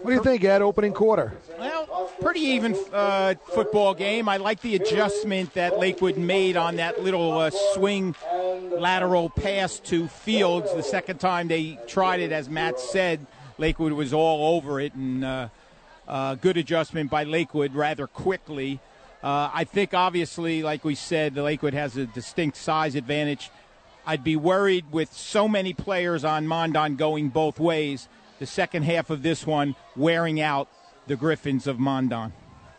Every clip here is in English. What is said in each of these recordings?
What do you think, Ed, opening quarter? Well, pretty even football game. I like the adjustment that Lakewood made on that little swing lateral pass to Fields. The second time they tried it, as Matt said, Lakewood was all over it, and good adjustment by Lakewood rather quickly. I think, obviously, like we said, the Lakewood has a distinct size advantage. I'd be worried with so many players on Mondon going both ways, the second half of this one wearing out the Griffins of Mondon.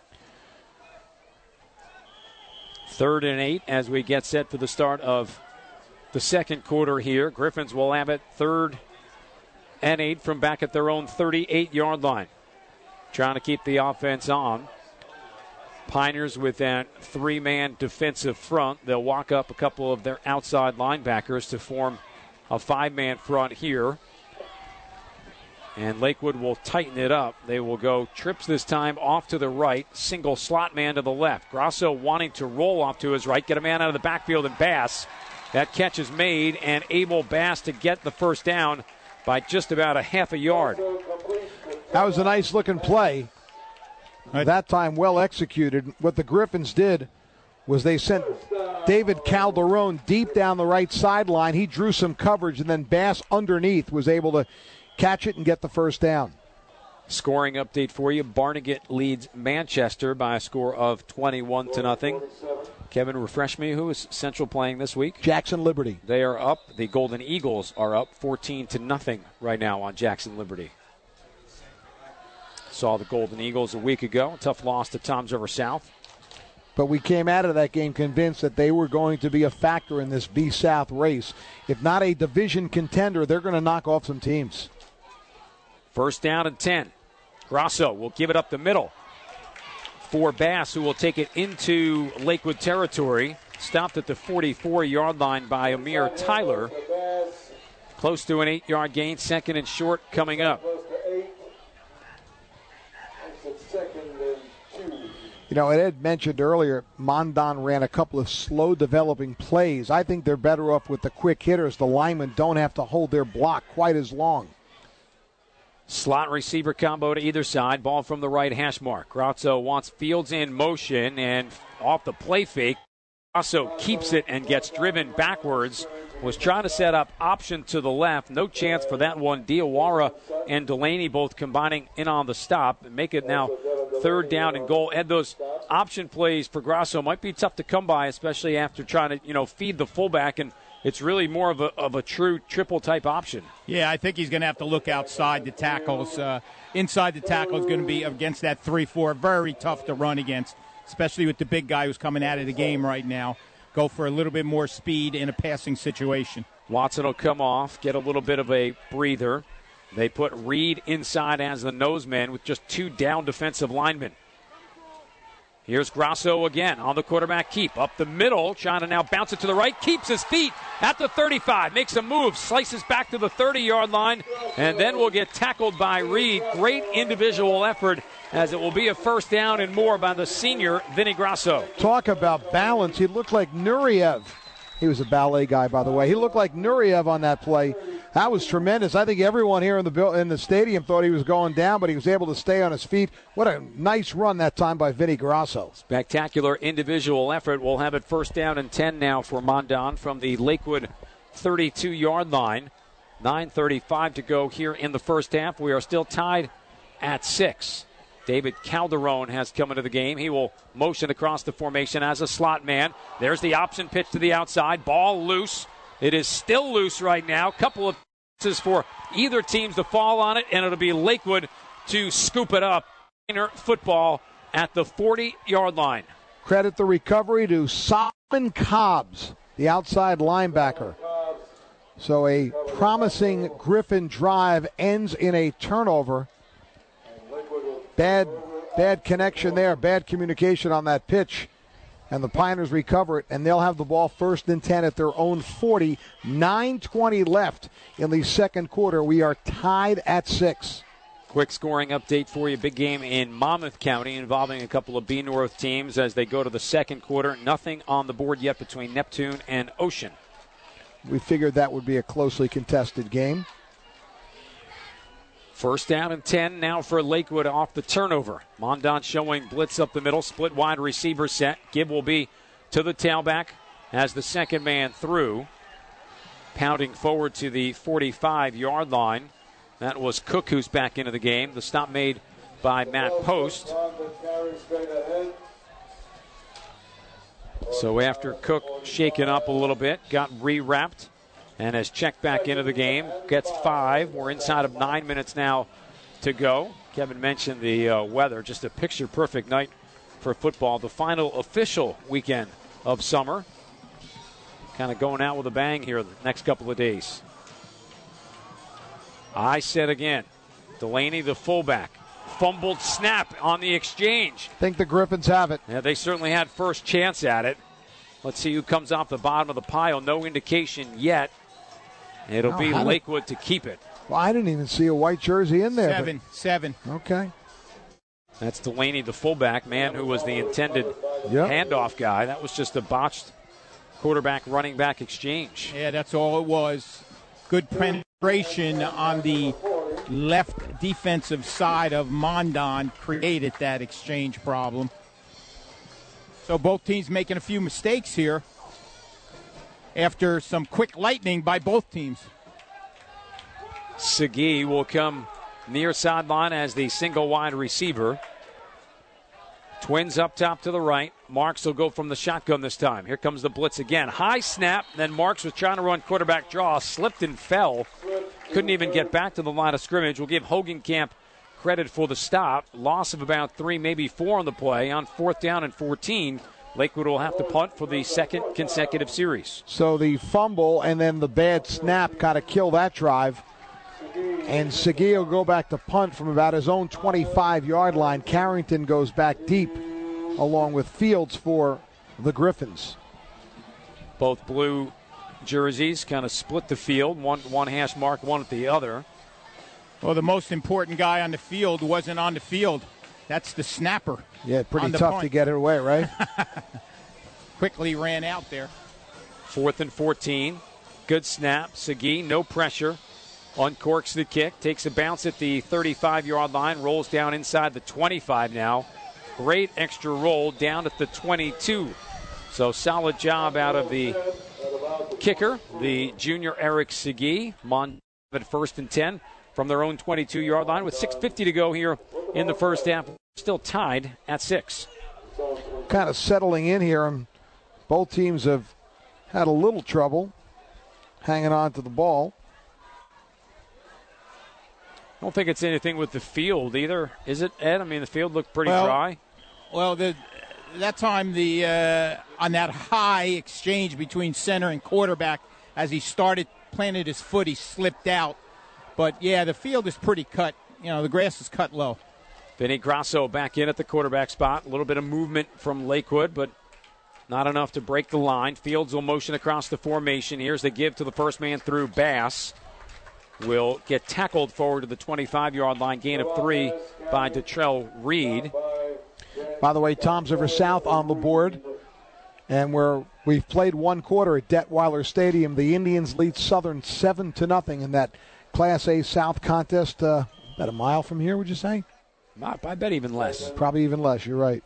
3rd and 8 as we get set for the start of the second quarter here. Griffins will have it 3rd and 8 from back at their own 38-yard line. Trying to keep the offense on. Piners with that 3-man defensive front. They'll walk up a couple of their outside linebackers to form a 5-man front here. And Lakewood will tighten it up. They will go trips this time off to the right, single slot man to the left. Grasso wanting to roll off to his right, get a man out of the backfield, and Bass. That catch is made, and able Bass to get the first down by just about a half a yard. That was a nice-looking play. That time well executed. What the Griffins did was they sent David Calderon deep down the right sideline. He drew some coverage, and then Bass underneath was able to catch it and get the first down. Scoring update for you. Barnegat leads Manchester by a score of 21-0. Kevin, refresh me. Who is Central playing this week? Jackson Liberty. They are up. The Golden Eagles are up 14-0 right now on Jackson Liberty. Saw the Golden Eagles a week ago. Tough loss to Toms River South. But we came out of that game convinced that they were going to be a factor in this B-South race. If not a division contender, they're going to knock off some teams. 1st down and 10. Grasso will give it up the middle for Bass, who will take it into Lakewood territory. Stopped at the 44-yard line by Amir Tyler. Close to an 8-yard gain. 2nd and short coming up. You know, Ed mentioned earlier, Mondon ran a couple of slow developing plays. I think they're better off with the quick hitters. The linemen don't have to hold their block quite as long. Slot receiver combo to either side. Ball from the right hash mark. Grasso wants Fields in motion, and off the play fake, Grasso keeps it and gets driven backwards. Was trying to set up option to the left. No chance for that one. Diawara and Delaney both combining in on the stop and make it now 3rd down and goal. Ed, those option plays for Grasso might be tough to come by, especially after trying to, feed the fullback, and it's really more of a true triple type option. Yeah, I think he's going to have to look outside the tackles. Inside the tackle is going to be against that 3-4. Very tough to run against, especially with the big guy who's coming out of the game right now. Go for a little bit more speed in a passing situation. Watson will come off, get a little bit of a breather. They put Reed inside as the noseman with just 2 down defensive linemen. Here's Grasso again on the quarterback keep. Up the middle, trying to now bounce it to the right. Keeps his feet at the 35. Makes a move, slices back to the 30-yard line, and then will get tackled by Reed. Great individual effort, as it will be a 1st down and more by the senior, Vinny Grasso. Talk about balance. He looked like Nureyev. He was a ballet guy, by the way. He looked like Nureyev on that play. That was tremendous. I think everyone here in the stadium thought he was going down, but he was able to stay on his feet. What a nice run that time by Vinny Grasso. Spectacular individual effort. We'll have it 1st down and 10 now for Mondon from the Lakewood 32-yard line. 9:35 to go here in the first half. We are still tied at 6. David Calderon has come into the game. He will motion across the formation as a slot man. There's the option pitch to the outside. Ball loose. It is still loose right now. Couple of chances for either teams to fall on it, and it'll be Lakewood to scoop it up. Football at the 40-yard line. Credit the recovery to Solomon Cobbs, the outside linebacker. So a promising Griffin drive ends in a turnover. Bad connection there, bad communication on that pitch. And the Piners recover it, and they'll have the ball 1st and 10 at their own 40. 9:20 left in the second quarter. We are tied at 6. Quick scoring update for you. Big game in Monmouth County involving a couple of B North teams as they go to the second quarter. Nothing on the board yet between Neptune and Ocean. We figured that would be a closely contested game. First down and 10 now for Lakewood off the turnover. Mondon showing blitz up the middle, split wide receiver set. Give will be to the tailback as the second man through. Pounding forward to the 45-yard line. That was Cook who's back into the game. The stop made by Matt Post. So after Cook shaken up a little bit, got rewrapped, and has checked back into the game, gets 5. We're inside of 9 minutes now to go. Kevin mentioned the weather, just a picture-perfect night for football. The final official weekend of summer. Kind of going out with a bang here the next couple of days. I said again, Delaney, the fullback, fumbled snap on the exchange. I think the Griffins have it. Yeah, they certainly had first chance at it. Let's see who comes off the bottom of the pile. No indication yet. It'll be Lakewood to keep it. Well, I didn't even see a white jersey in there. Seven. Okay. That's Delaney, the fullback, man who was the intended handoff guy. That was just a botched quarterback running back exchange. Yeah, that's all it was. Good penetration on the left defensive side of Mondon created that exchange problem. So both teams making a few mistakes here after some quick lightning by both teams. Segui will come near sideline as the single wide receiver. Twins up top to the right. Marks will go from the shotgun this time. Here comes the blitz again. High snap. Then Marks was trying to run quarterback draw. Slipped and fell. Couldn't even get back to the line of scrimmage. We'll give Hogenkamp credit for the stop. Loss of about 3, maybe 4 on the play. On 4th down and 14, Lakewood will have to punt for the second consecutive series. So the fumble and then the bad snap got to kill that drive. And Segui will go back to punt from about his own 25-yard line. Carrington goes back deep along with Fields for the Griffins. Both blue jerseys kind of split the field. One hash mark, one at the other. Well, the most important guy on the field wasn't on the field. That's the snapper. Yeah, pretty tough to get it away, right? Quickly ran out there. 4th and 14. Good snap. Segui, no pressure. Uncorks the kick. Takes a bounce at the 35-yard line. Rolls down inside the 25 now. Great extra roll down at the 22. So solid job out of the kicker, the junior Eric Segui. Mon at 1st and 10 from their own 22-yard line with 6:50 to go here in the first half. Still tied at 6. Kind of settling in here, and both teams have had a little trouble hanging on to the ball. I don't think it's anything with the field either, is it, Ed? I mean, the field looked pretty dry. Well, that time on that high exchange between center and quarterback, as he planted his foot, he slipped out. But, yeah, the field is pretty cut. You know, the grass is cut low. Vinny Grasso back in at the quarterback spot. A little bit of movement from Lakewood, but not enough to break the line. Fields will motion across the formation. Here's the give to the first man through. Bass will get tackled forward to the 25-yard line. Gain of 3 by Detrell Reed. By the way, Toms River South on the board. And we've played one quarter at Detweiler Stadium. The Indians lead Southern 7-0 in that Class A South contest. About a mile from here, would you say? I bet even less. Probably even less, you're right.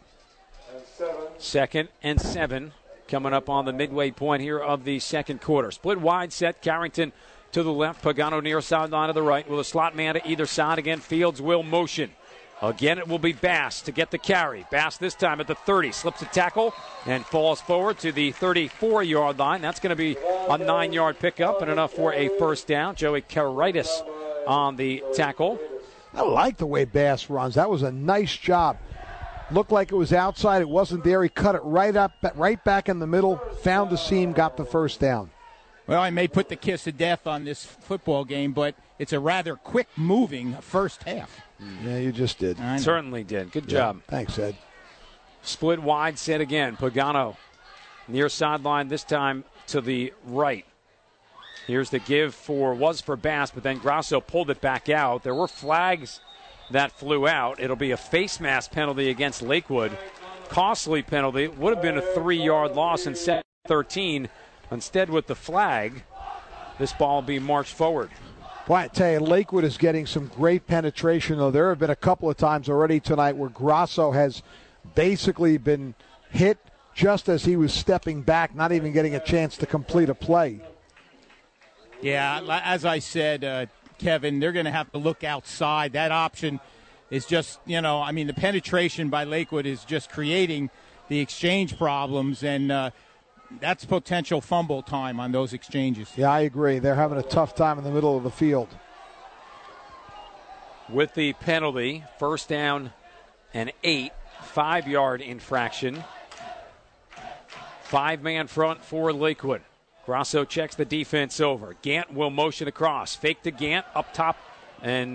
2nd and 7 coming up on the midway point here of the second quarter. Split wide set, Carrington to the left, Pagano near sideline to the right with a slot man to either side. Again, Fields will motion. Again, it will be Bass to get the carry. Bass this time at the 30, slips a tackle and falls forward to the 34-yard line. That's going to be a 9-yard pickup and enough for a first down. Joey Karitis on the tackle. I like the way Bass runs. That was a nice job. Looked like it was outside. It wasn't there. He cut it right back in the middle, found the seam, got the first down. Well, I may put the kiss of death on this football game, but it's a rather quick-moving first half. Yeah, you just did. Certainly did. Good job. Thanks, Ed. Split wide set again. Pagano near sideline, this time to the right. Here's the give was for Bass, but then Grasso pulled it back out. There were flags that flew out. It'll be a face mask penalty against Lakewood. Costly penalty. Would have been a 3-yard loss in set 13. Instead, with the flag, this ball will be marched forward. Boy, I tell you, Lakewood is getting some great penetration, though. There have been a couple of times already tonight where Grasso has basically been hit just as he was stepping back, not even getting a chance to complete a play. Yeah, as I said, Kevin, they're going to have to look outside. That option is just, the penetration by Lakewood is just creating the exchange problems, and that's potential fumble time on those exchanges. Yeah, I agree. They're having a tough time in the middle of the field. With the penalty, first down and 8, 5-yard infraction. 5-man front for Lakewood. Grasso checks the defense over. Gant will motion across. Fake to Gant up top, and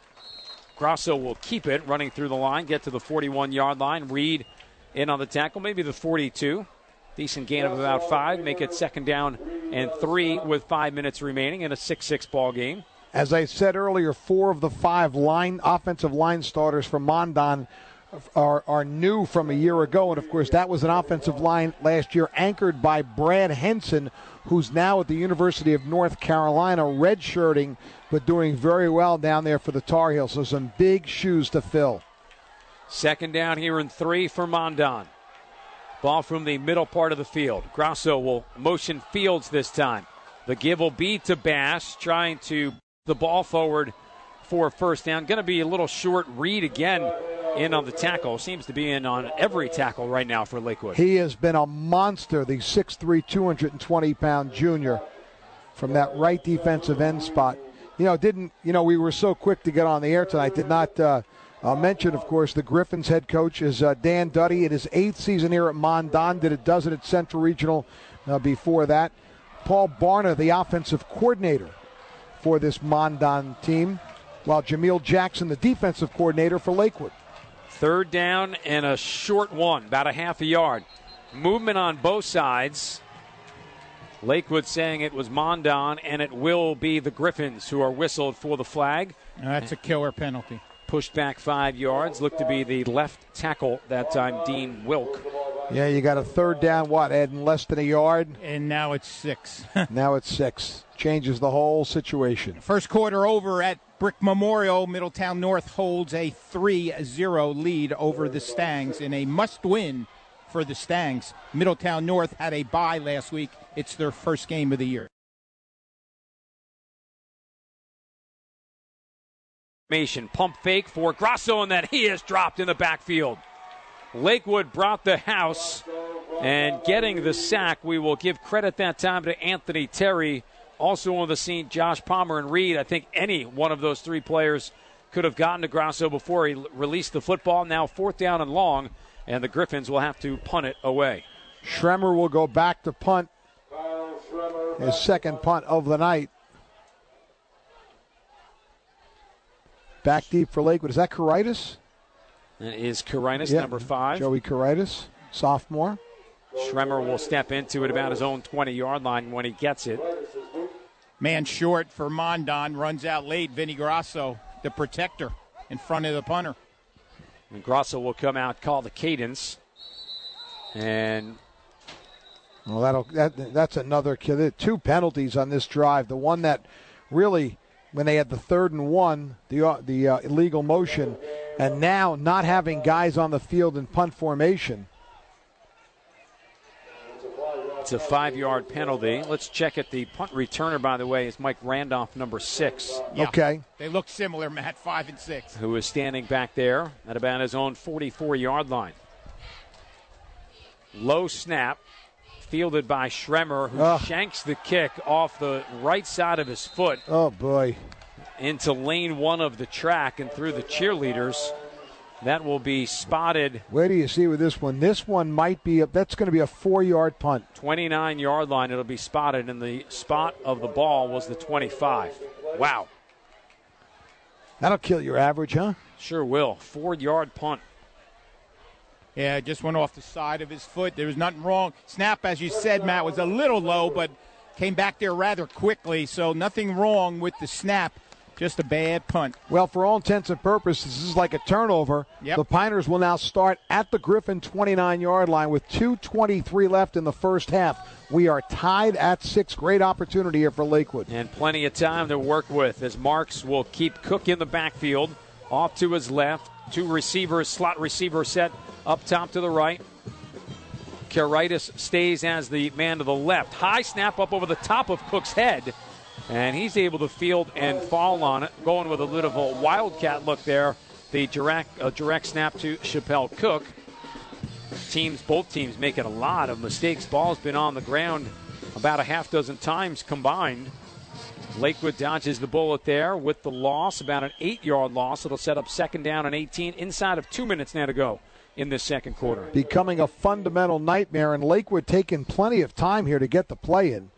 Grasso will keep it running through the line, get to the 41-yard line. Reed in on the tackle, maybe the 42. Decent gain of about 5. Make it second down and 3 with 5 minutes remaining in a 6-6 ball game. As I said earlier, 4 of the 5 offensive line starters for Mondon are new from a year ago. And, of course, that was an offensive line last year anchored by Brad Henson, who's now at the University of North Carolina, redshirting, but doing very well down there for the Tar Heels. So some big shoes to fill. Second down here and 3 for Mondon. Ball from the middle part of the field. Grasso will motion Fields this time. The give will be to Bass, trying to the ball forward for first down. Going to be a little short. Reed again in on the tackle. Seems to be in on every tackle right now for Lakewood. He has been a monster, the 6'3", 220-pound junior from that right defensive end spot. We were so quick to get on the air tonight. Did not mention, of course, the Griffins head coach is Dan Duddy in his 8th season here at Mondon. Did a dozen at Central Regional before that. Paul Barna, the offensive coordinator for this Mondon team, while Jameel Jackson, the defensive coordinator for Lakewood. Third down and a short one, about a half a yard. Movement on both sides. Lakewood saying it was Mondon, and it will be the Griffins who are whistled for the flag. That's a killer penalty. Pushed back 5 yards. Looked to be the left tackle that time, Dean Wilk. Yeah, you got a third down, Ed, in less than a yard? And now it's 6. Now it's 6. Changes the whole situation. First quarter over at Brick Memorial. Middletown North holds a 3-0 lead over the Stangs in a must-win for the Stangs. Middletown North had a bye last week. It's their first game of the year. Pump fake for Grasso, and that he is dropped in the backfield. Lakewood brought the house, and getting the sack, we will give credit that time to Anthony Terry. Also on the scene, Josh Palmer and Reed. I think any one of those 3 players could have gotten to Grasso before he released the football. Now 4th down and long, and the Griffins will have to punt it away. Schremer will go back to punt. His second punt of the night. Back deep for Lakewood. Is that Caritas? That is Caritas, number 5. Joey Caritas, sophomore. Schremer will step into it about his own 20-yard line when he gets it. Man short for Mondon, runs out late. Vinny Grasso, the protector, in front of the punter. And Grasso will come out, call the cadence. And well, that's another kill. 2 penalties on this drive. The one that really, when they had the 3rd and 1, the illegal motion, and now not having guys on the field in punt formation. It's a 5-yard penalty. Let's check it. The punt returner, by the way, is Mike Randolph, number 6. Yeah, okay. They look similar, Matt, 5 and 6. Who is standing back there at about his own 44-yard line. Low snap, fielded by Schremer, who shanks the kick off the right side of his foot. Oh, boy. Into lane 1 of the track and through the cheerleaders. That will be spotted. Where do you see with this one? This one might be, that's going to be a 4-yard punt. 29-yard line, it'll be spotted, and the spot of the ball was the 25. Wow. That'll kill your average, huh? Sure will. 4-yard punt. Yeah, it just went off the side of his foot. There was nothing wrong. Snap, as you said, Matt, was a little low, but came back there rather quickly, so nothing wrong with the snap. Just a bad punt. Well, for all intents and purposes, this is like a turnover. Yep. The Piners will now start at the Griffin 29-yard line with 2:23 left in the first half. We are tied at 6. Great opportunity here for Lakewood. And plenty of time to work with as Marks will keep Cook in the backfield. Off to his left. 2 receivers, slot receiver set up top to the right. Karaitis stays as the man to the left. High snap up over the top of Cook's head. And he's able to field and fall on it, going with a little of a wildcat look there. The direct snap to Chappelle Cook. Both teams making a lot of mistakes. Ball's been on the ground about a half dozen times combined. Lakewood dodges the bullet there with the loss, about an 8-yard loss. It'll set up second down and 18 inside of 2 minutes now to go in this second quarter. Becoming a fundamental nightmare, and Lakewood taking plenty of time here to get the play in.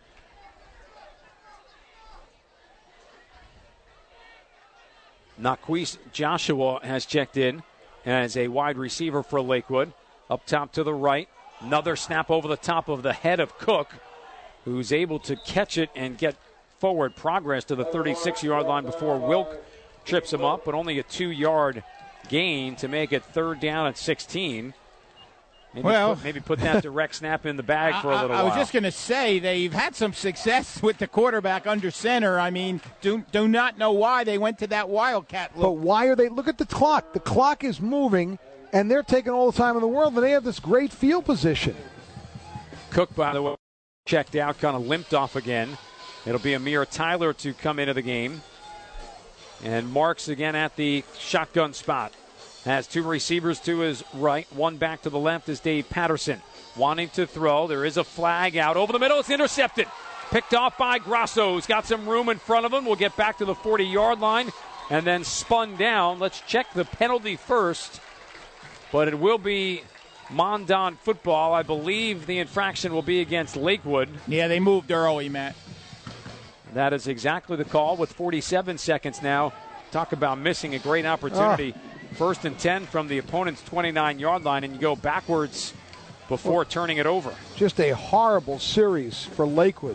Naquise Joshua has checked in as a wide receiver for Lakewood. Up top to the right. Another snap over the top of the head of Cook, who's able to catch it and get forward progress to the 36-yard line before Wilk trips him up, but only a 2-yard gain to make it third down at 16. Maybe put that direct snap in the bag for a little while. I was just going to say they've had some success with the quarterback under center. I mean, do not know why they went to that wildcat look. But why are they? Look at the clock. The clock is moving, and they're taking all the time in the world, and they have this great field position. Cook, by the way, checked out, kind of limped off again. It'll be Amir Tyler to come into the game. And Marks again at the shotgun spot. Has 2 receivers to his right. 1 back to the left is Dave Patterson. Wanting to throw. There is a flag out over the middle. It's intercepted. Picked off by Grasso, who's got some room in front of him. We'll get back to the 40-yard line and then spun down. Let's check the penalty first. But it will be Mondon football. I believe the infraction will be against Lakewood. Yeah, they moved early, Matt. That is exactly the call with 47 seconds now. Talk about missing a great opportunity. First and 10 from the opponent's 29-yard line, and you go backwards before turning it over. Just a horrible series for Lakewood.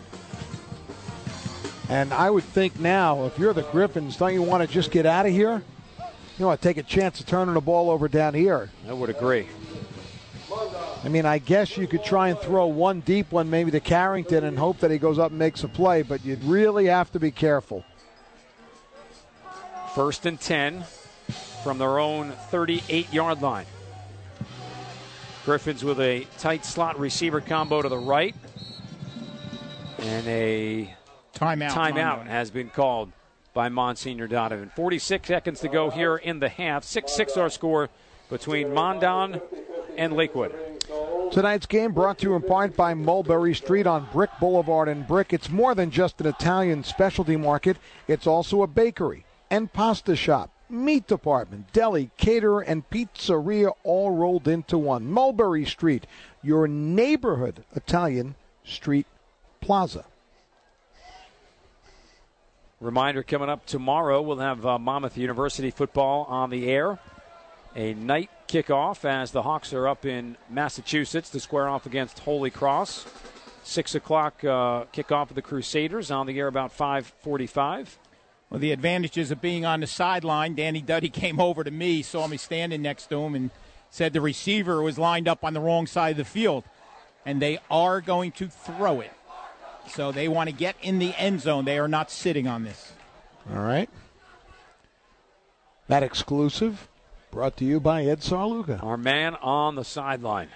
And I would think now, if you're the Griffins, don't you want to just get out of here? You want to take a chance of turning the ball over down here. I would agree. I mean, I guess you could try and throw one deep one maybe to Carrington and hope that he goes up and makes a play, but you'd really have to be careful. First and 10 from their own 38-yard line. Griffins with a tight slot receiver combo to the right. And a timeout has been called by Monsignor Donovan. 46 seconds to go here in the half. 6-6 our score between Mondon and Lakewood. Tonight's game brought to you in part by Mulberry Street on Brick Boulevard in Brick. It's more than just an Italian specialty market. It's also a bakery and pasta shop, meat department, deli, caterer, and pizzeria all rolled into one. Mulberry Street, your neighborhood Italian street plaza. Reminder coming up tomorrow, we'll have Monmouth University football on the air. A night kickoff as the Hawks are up in Massachusetts to square off against Holy Cross. 6 o'clock kickoff of the Crusaders on the air about 5:45. Well, the advantages of being on the sideline, Danny Duddy came over to me, saw me standing next to him, and said the receiver was lined up on the wrong side of the field. And they are going to throw it. So they want to get in the end zone. They are not sitting on this. All right. That exclusive brought to you by Ed Sarluga. Our man on the sideline.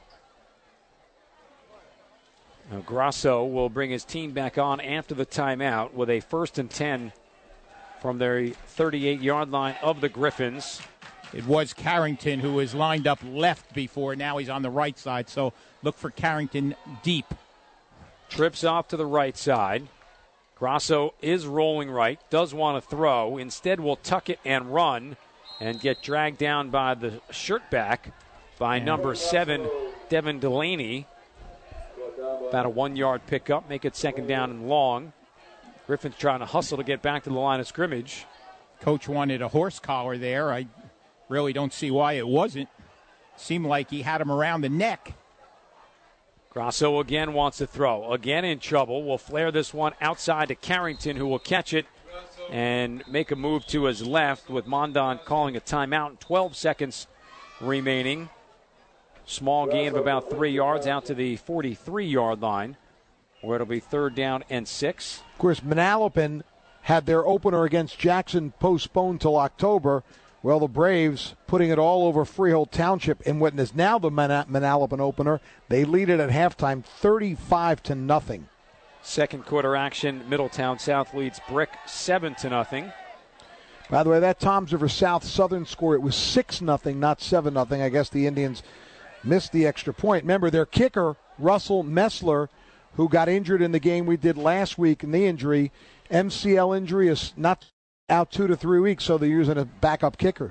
Now Grasso will bring his team back on after the timeout with a 1st and 10 from their 38-yard line of the Griffins. It was Carrington who was lined up left before. Now he's on the right side, so look for Carrington deep. Trips off to the right side. Grasso is rolling right, does want to throw. Instead will tuck it and run and get dragged down by the shirt back by number 7, Devin Delaney. About a 1-yard pickup, make it second down and long. Griffin's trying to hustle to get back to the line of scrimmage. Coach wanted a horse collar there. I really don't see why it wasn't. Seemed like he had him around the neck. Grasso again wants to throw. Again in trouble. Will flare this one outside to Carrington, who will catch it and make a move to his left with Mondon calling a timeout. 12 seconds remaining. Small gain of about 3 yards out to the 43-yard line, where it'll be 3rd down and 6. Of course, Manalapan had their opener against Jackson postponed till October. Well, the Braves putting it all over Freehold Township in what is now the Manalapan opener. They lead it at halftime 35-0. Second quarter action, Middletown South leads Brick 7-0. By the way, that Toms River South Southern score, it was 6-0, not 7-0. I guess the Indians missed the extra point. Remember, their kicker, Russell Messler, who got injured in the game we did last week, knee injury, MCL injury, is not out 2 to 3 weeks, so they're using a backup kicker.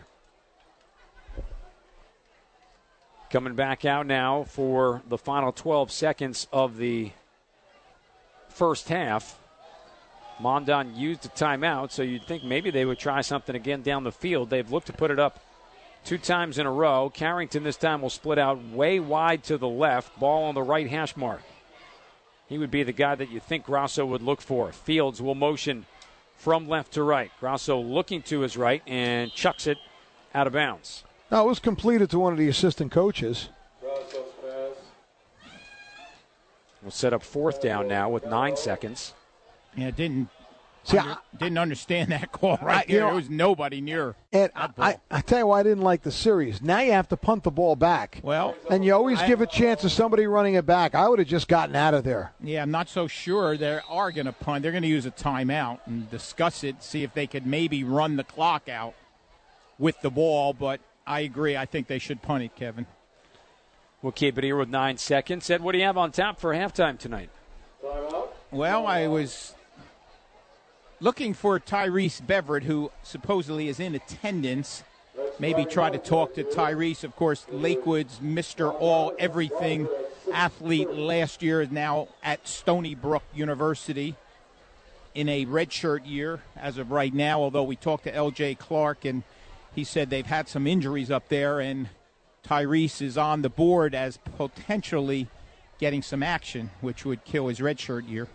Coming back out now for the final 12 seconds of the first half. Mondon used a timeout, so you'd think maybe they would try something again down the field. They've looked to put it up 2 times in a row. Carrington this time will split out way wide to the left. Ball on the right hash mark. He would be the guy that you think Grasso would look for. Fields will motion from left to right. Grasso looking to his right and chucks it out of bounds. No, it was completed to one of the assistant coaches. We'll set up 4th down now with 9 seconds. Yeah, didn't See, understand that call right there. There was nobody near. And I tell you why I didn't like the series. Now you have to punt the ball back. Well, and you always give a chance to somebody running it back. I would have just gotten out of there. Yeah, I'm not so sure they are going to punt. They're going to use a timeout and discuss it, see if they could maybe run the clock out with the ball. But I agree. I think they should punt it, Kevin. We'll keep it here with 9 seconds. Ed, what do you have on tap for halftime tonight? Well, I was looking for Tyrese Beverett, who supposedly is in attendance. Maybe try to talk to Tyrese. Of course, Lakewood's Mr. All-Everything athlete last year is now at Stony Brook University in a redshirt year as of right now, although we talked to L.J. Clark, and he said they've had some injuries up there, and Tyrese is on the board as potentially getting some action, which would kill his redshirt year.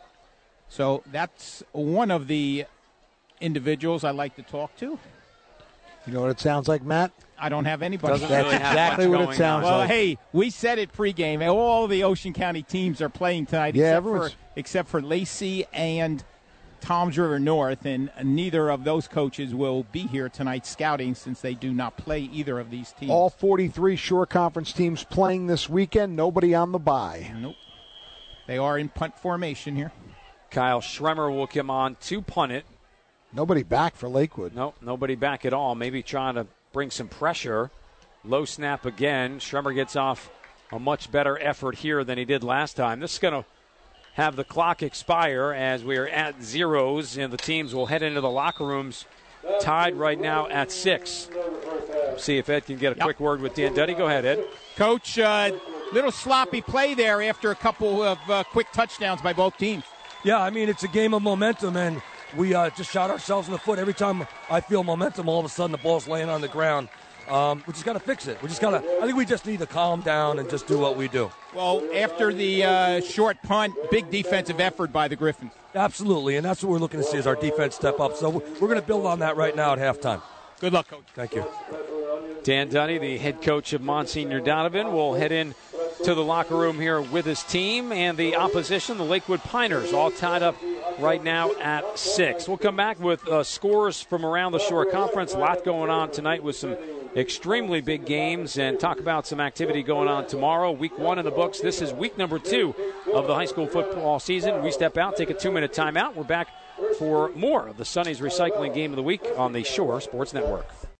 So that's one of the individuals I like to talk to. You know what it sounds like, Matt? I don't have anybody. That's exactly what it sounds like. Well, hey, we said it pregame. All the Ocean County teams are playing tonight, except for Lacey and Toms River North, and neither of those coaches will be here tonight scouting since they do not play either of these teams. All 43 Shore Conference teams playing this weekend. Nobody on the bye. Nope. They are in punt formation here. Kyle Schremer will come on to punt it. Nobody back for Lakewood. Nope, nobody back at all. Maybe trying to bring some pressure. Low snap again. Schremer gets off a much better effort here than he did last time. This is going to have the clock expire as we are at zeros, and the teams will head into the locker rooms tied right now at 6. See if Ed can get a quick word with Dan Duddy. Go ahead, Ed. Coach, little sloppy play there after a couple of quick touchdowns by both teams. Yeah, I mean, it's a game of momentum, and we just shot ourselves in the foot. Every time I feel momentum, all of a sudden the ball's laying on the ground. We just got to fix it. I think we just need to calm down and just do what we do. Well, after the short punt, big defensive effort by the Griffins. Absolutely, and that's what we're looking to see is our defense step up. So we're going to build on that right now at halftime. Good luck, Coach. Thank you. Dan Duddy, the head coach of Monsignor Donovan, will head in to the locker room here with his team and the opposition, the Lakewood Piners, all tied up right now at 6. We'll come back with scores from around the Shore Conference. A lot going on tonight with some extremely big games, and talk about some activity going on tomorrow. Week 1 in the books. This is week number 2 of the high school football season. We step out, take a 2-minute timeout. We're back for more of the Sonny's Recycling Game of the Week on the Shore Sports Network.